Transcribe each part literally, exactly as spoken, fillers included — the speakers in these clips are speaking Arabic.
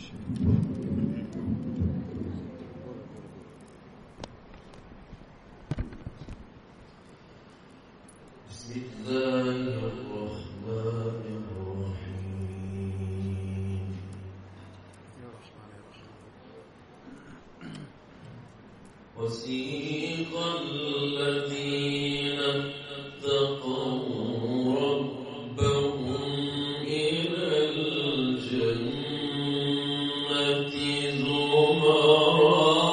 وسيق الذين اتقوا ربهم إلى الجنة زمرا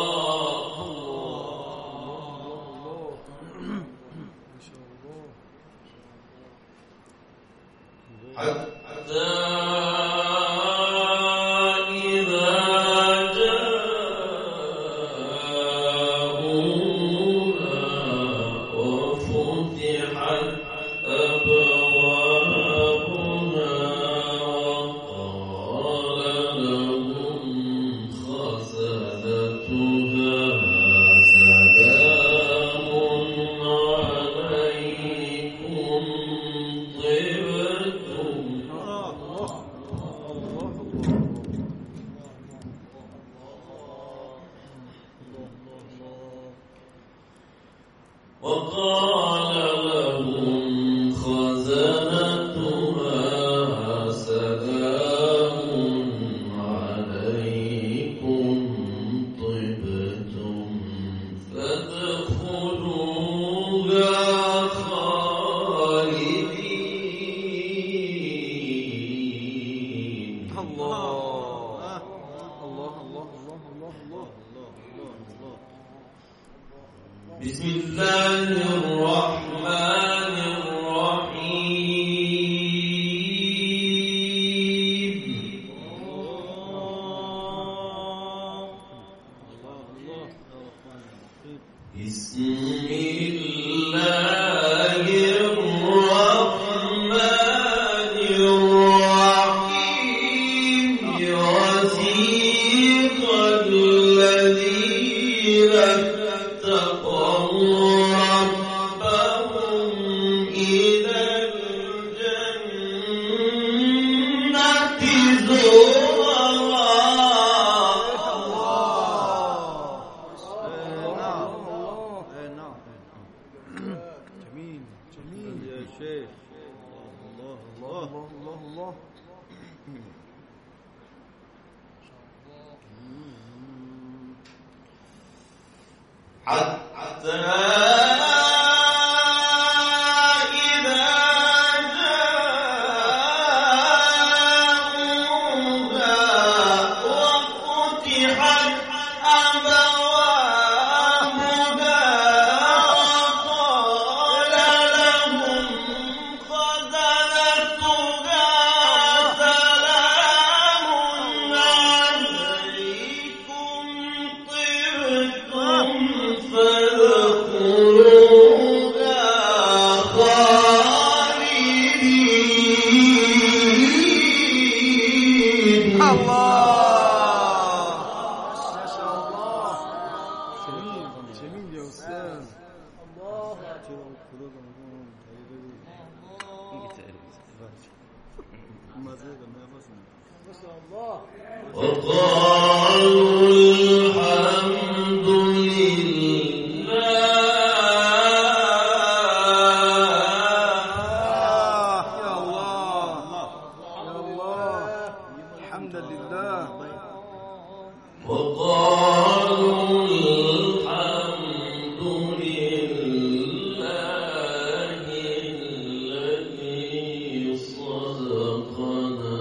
حتى وقال لهم خزنتها سلام عليكم طبتم فادخلوها خالدين. الله الله الله الله الله الله. بسم الله الرحمن الرحيم. بسم الله الرحمن الرحيم. وسيق الذين اتقوا ربهم إلى الجنة زمرا. جميل جميل يا شيخ. الله الله الله الله. حتى وقالوا الحمد لله. يا الله يا الله الحمد لله. وقالوا الحمد لله الذي صدقنا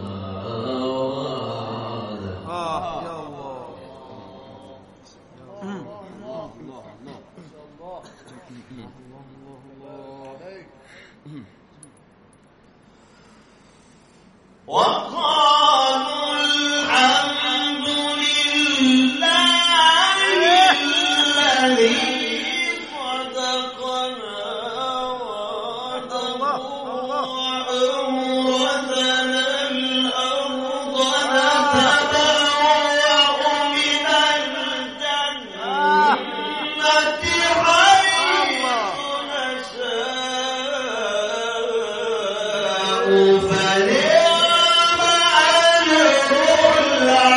وقالوا الحمد لله الذي صدقنا وعده وأورثنا الأرض نتبوأ من الجنة حيث نشاء فنعم أجر العاملين.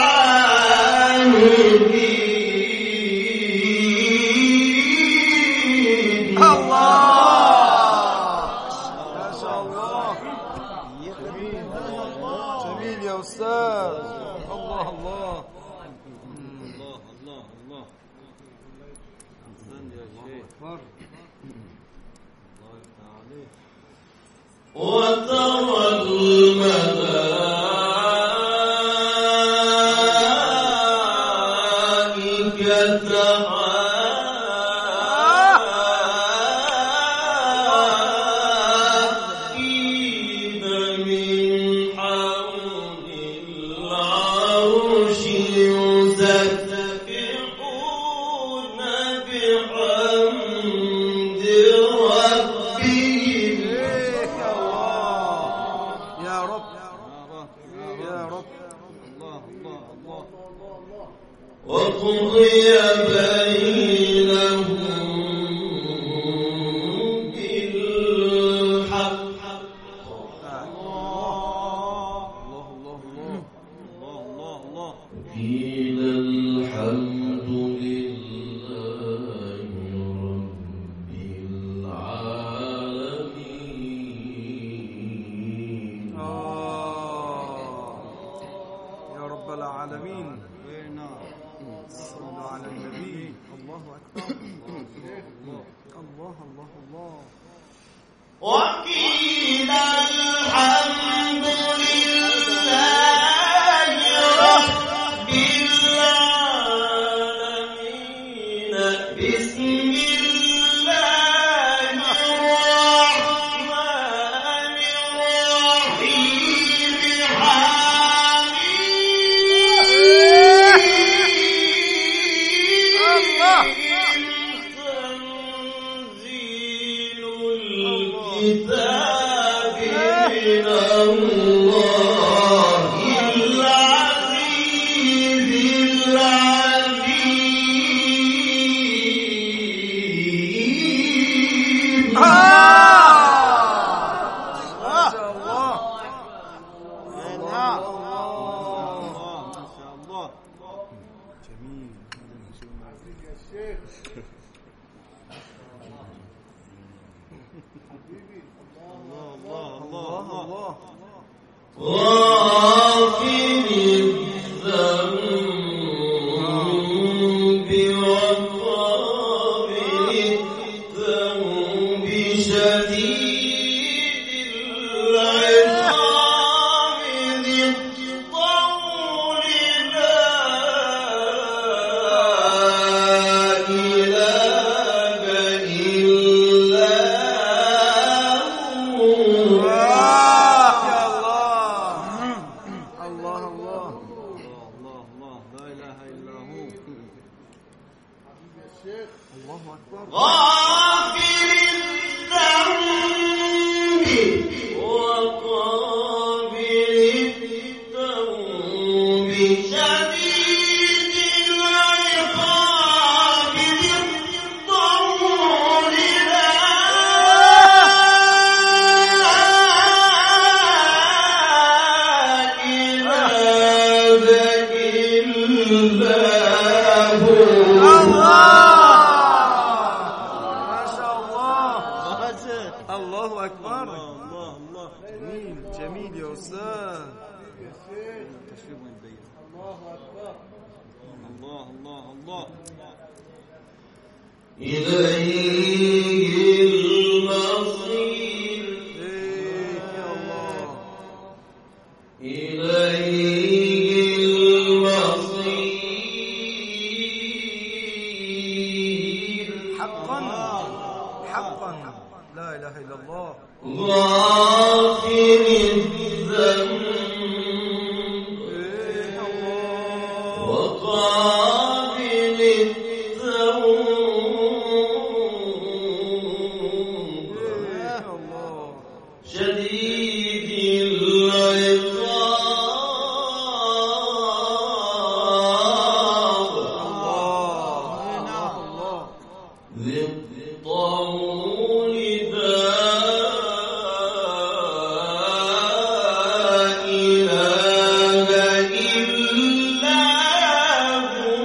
إله إلا هو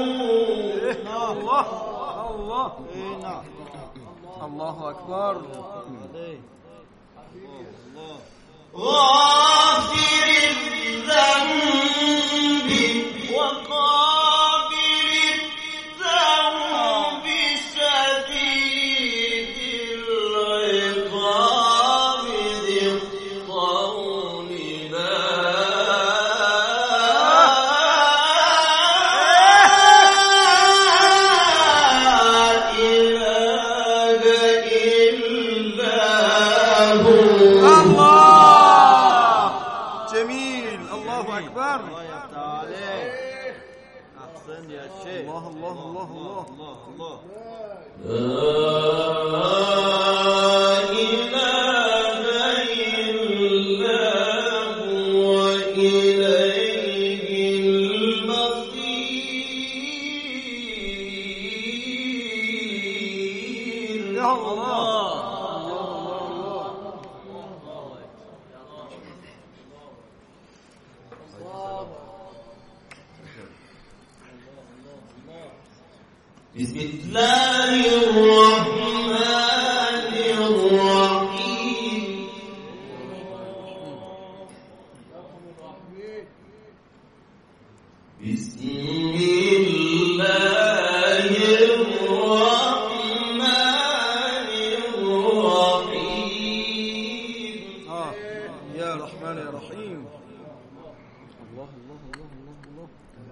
أكبر. غافر الذنب وقابل التوب شديد العقاب ذي الطول لا إله إلا هو. الله جميل. الله أكبر. الله يفتح عليك. أحسن يا شيخ. الله الله الله الله الله الله. لا إله إلا هو إليه المصير. يا الله. بسم الله الرحمن الرحيم. بسم الله الرحمن الرحيم. آه. يا رحمن يا رحيم. الله الله الله الله الله.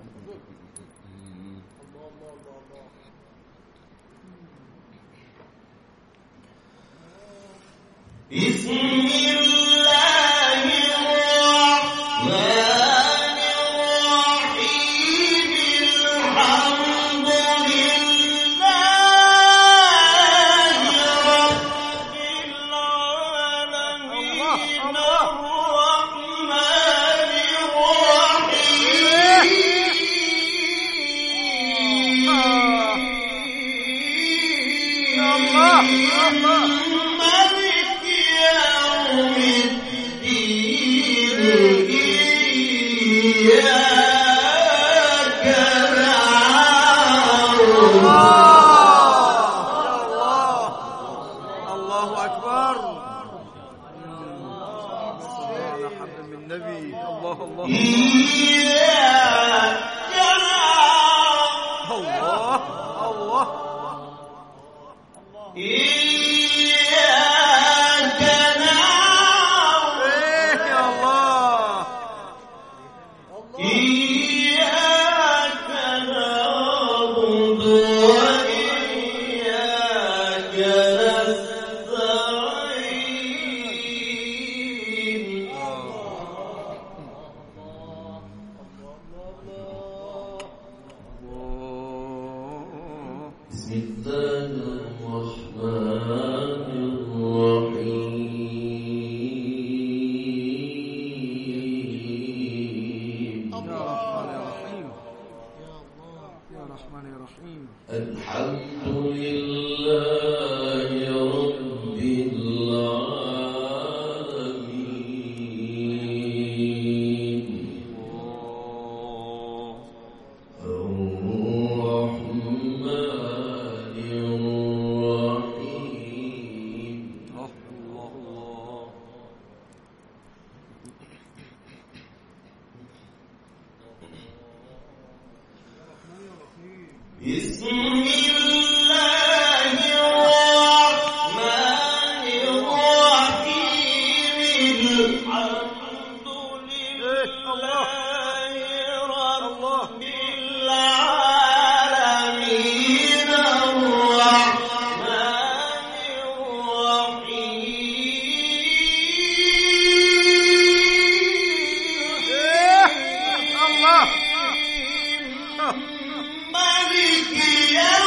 بسم الله الرحمن الرحيم. الحمد لله رب العالمين. الرحمن الرحيم. الله الله. مالك يوم الدين. إياك نعبد. الله أكبر. صلى على حبل من النبي. الله الله إياك نعبد. الله الله. إياك نعبد. إيه يا الله. إياك نعبد وإياك نستعين. بسم الله الرحمن الرحيم. يا رحمن يا رحيم. يا رحمن يا رحيم. الحمد لله رب العالمين. الرحمن الرحيم. الله الله. بسم الله الرحمن الرحيم. الحمد لله رب العالمين. الرحمن الرحيم. الله. مالك يوم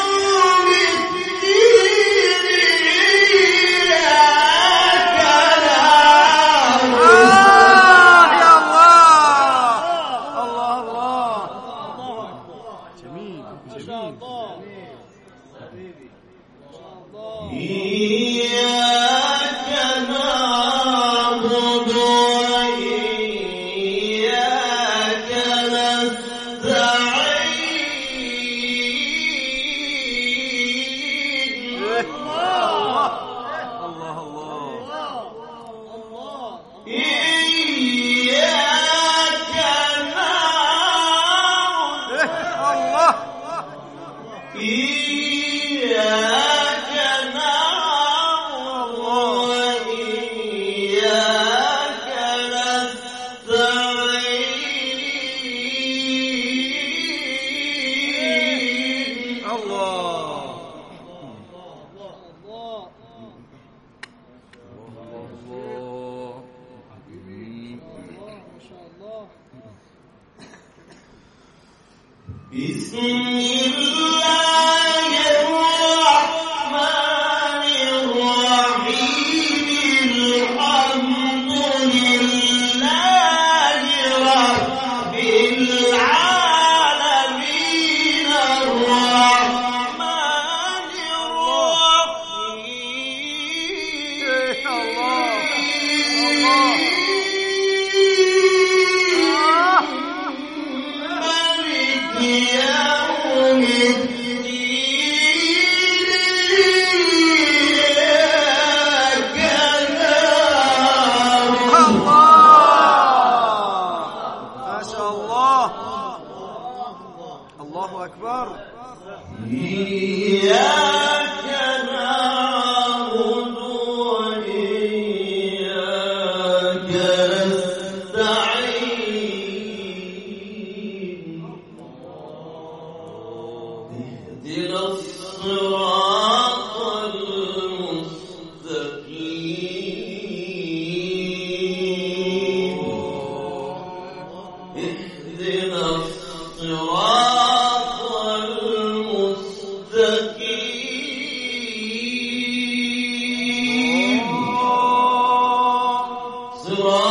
بسم الله الرحمن الرحيم الحمد لله رب العالمين الرحمن الرحيم مالك يوم الدين إياك نعبد ما شاء الله. الله أكبر. إياك نعبد وإياك نستعين اهدنا الصراط المستقيم اهدنا الصراط المستقيم صراط